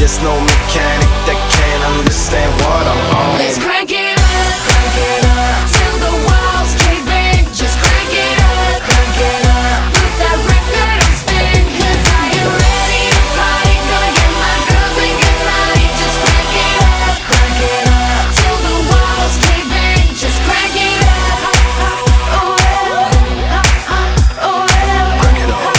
There's no mechanic that can't understand what I'm on. Let's crank it up till the walls cave in. Just crank it up, put that record on spin. 'Cause I am ready to party, gonna get my girls and get naughty. Just crank it up till the walls cave in. Just crank it up, oh yeah, oh yeah. Crank it up.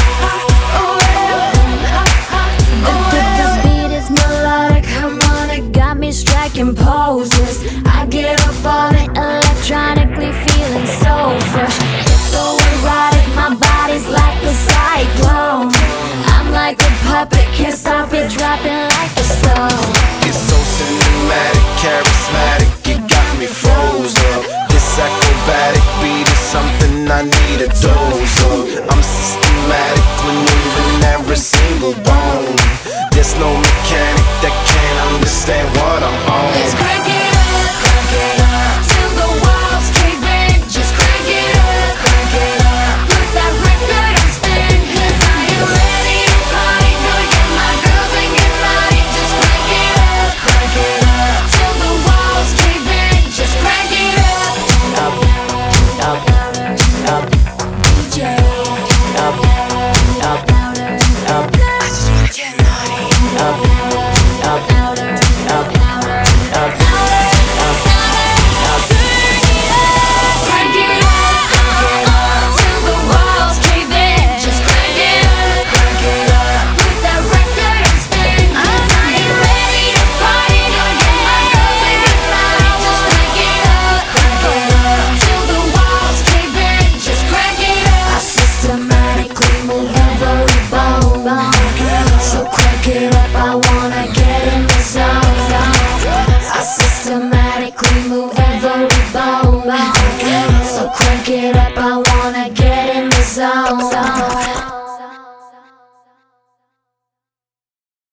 This beat is melodic, harmonic, got me striking poses. I get up on it electronically, feeling so fresh. It's so erotic, my body's like a cyclone. I'm like a puppet, can't stop it, dropping like a stone. It's so cinematic, charismatic, it got me froze up. This acrobatic beat is something I need a dose of. I'm systematic,